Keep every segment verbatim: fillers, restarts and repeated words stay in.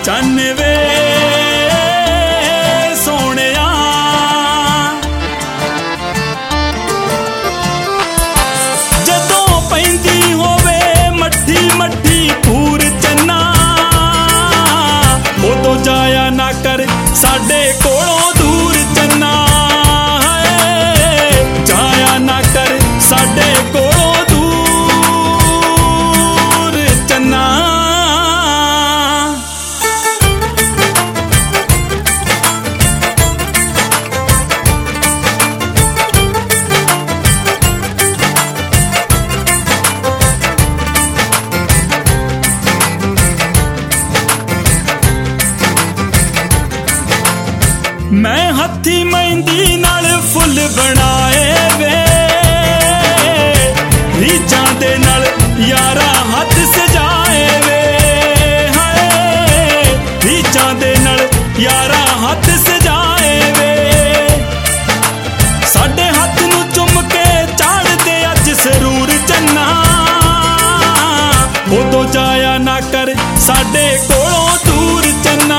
चन वे सोहणिया जदों पैंदी होवे मट्ठी मट्ठी पूर चन्ना उदों जाया ना कर साडे कोलों दूर चन्ना जाया ना कर साडे कोलों दूर चन्ना। मैं हथी मेहंदी नाल फुल बनाए वे रीझां दे नाल यारा हथ सजाए वे हाय रीझां दे नाल यारा हथ सजाए वे साडे हथ नूं चुम के चाढ़दे अज सरूर चन्ना उदों जाया ना कर साडे कोलों दूर चन्ना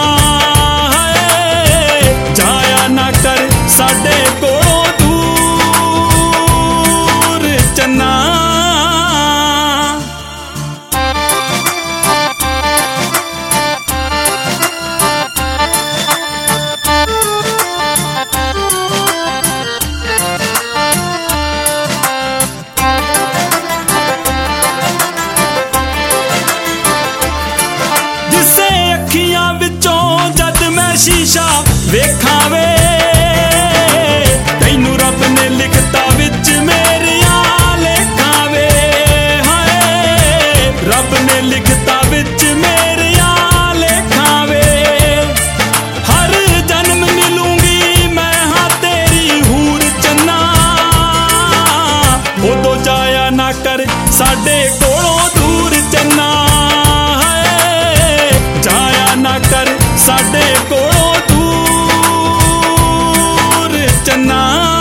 जाया ना कर साडे कोलों दूर चन्ना। जिसे अखियां विचों जद मैं शीशा वेखां वे तैनू रब ने लिखता विच मेरिया लेखां वे हाय रब ने लिखता विच मेरिया लेखां वे हर जन्म मिलूंगी मैं हाँ तेरी हूर चन्ना उदों जाया ना कर साडे कोलों दूर चन्ना जाया ना कर साडे कोलों दूर चन्ना।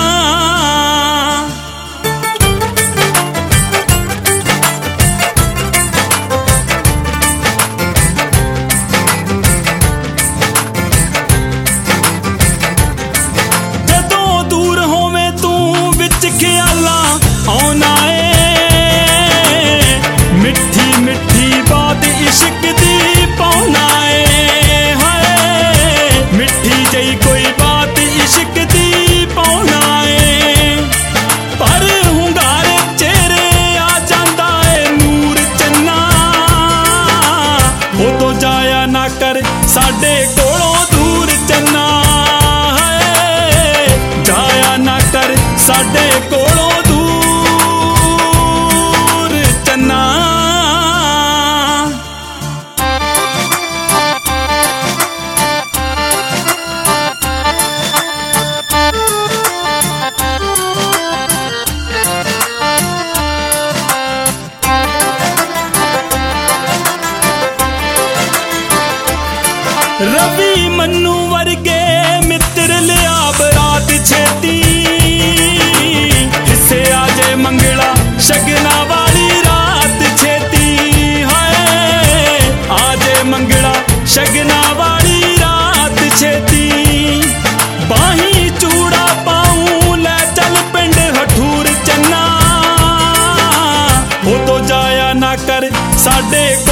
जदों दूर होवे तू विच ख्यालां आउणा ए मिठी मिठी बात इश्क दी पाउणा ए हाय मिठी जई कोई बात इश्क दी पाउणा ए पर हुंगारे चेहरे आ जांदा ए नूर चन्ना उदों जाया ना कर साडे कोलों दूर चन्ना जाया ना कर साडे कोलों दूर चन्ना। रवि मन्नू वर्गे मित्र लिया बरात छेती किसे आजे मंगला शगना वाली रात छेती हाय आजे मंगला शगना वाली रात छेती बाही चूड़ा पाऊं ले चल पिंड हठूर चन्ना उदों जाया ना कर साडे